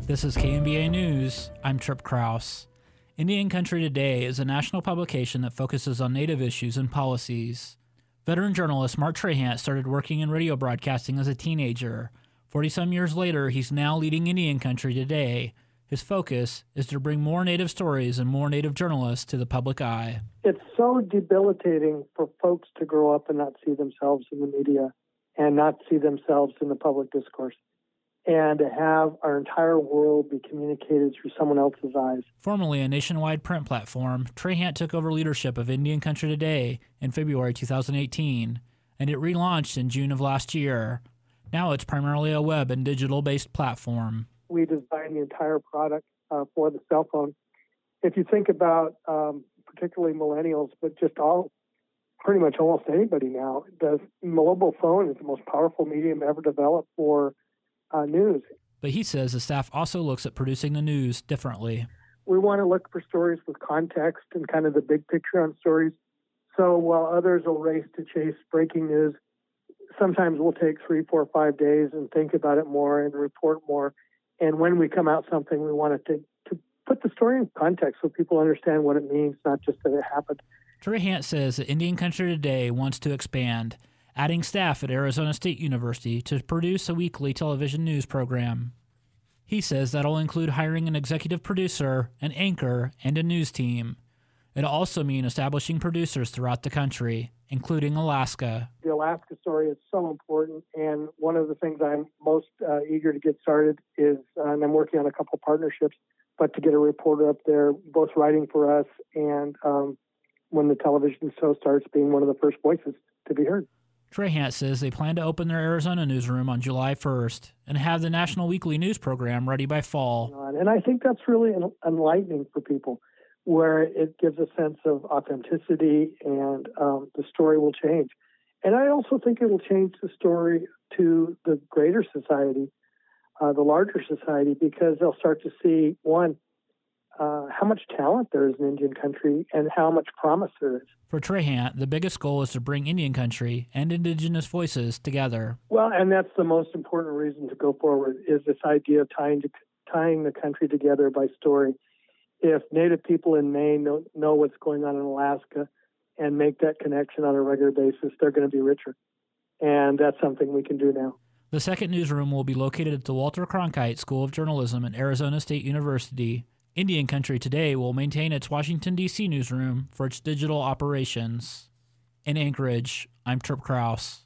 This is KNBA News. I'm Trip Kraus. Indian Country Today is a national publication that focuses on Native issues and policies. Veteran journalist Mark Trahant started working in radio broadcasting as a teenager. 40-some years later, he's now leading Indian Country Today. His focus is to bring more Native stories and more Native journalists to the public eye. It's so debilitating for folks to grow up and not see themselves in the media and not see themselves in the public discourse, and to have our entire world be communicated through someone else's eyes. Formerly a nationwide print platform, Trahant took over leadership of Indian Country Today in February 2018, and it relaunched in June of last year. Now it's primarily a web and digital-based platform. We designed the entire product for the cell phone. If you think about particularly millennials, but just pretty much almost anybody now, the mobile phone is the most powerful medium ever developed for news. But he says the staff also looks at producing the news differently. We want to look for stories with context and kind of the big picture on stories. So while others will race to chase breaking news, sometimes we'll take 3, 4, 5 days and think about it more and report more. And when we come out something, we want it to put the story in context so people understand what it means, not just that it happened. Trahant says that Indian Country Today wants to expand, adding staff at Arizona State University to produce a weekly television news program. He says that'll include hiring an executive producer, an anchor, and a news team. It'll also mean establishing producers throughout the country, including Alaska. The Alaska story is so important, and one of the things I'm most eager to get started is, and I'm working on a couple partnerships, but to get a reporter up there, both writing for us and when the television show starts, being one of the first voices to be heard. Trahant says they plan to open their Arizona newsroom on July 1st and have the national weekly news program ready by fall. And I think that's really enlightening for people, where it gives a sense of authenticity and the story will change. And I also think it will change the story to the greater society, the larger society, because they'll start to see, one, how much talent there is in Indian Country and how much promise there is. For Trahant, the biggest goal is to bring Indian Country and Indigenous voices together. Well, and that's the most important reason to go forward, is this idea of tying the country together by story. If Native people in Maine know what's going on in Alaska and make that connection on a regular basis, they're going to be richer. And that's something we can do now. The second newsroom will be located at the Walter Cronkite School of Journalism at Arizona State University. Indian Country Today will maintain its Washington, D.C. newsroom for its digital operations. In Anchorage, I'm Trip Kraus.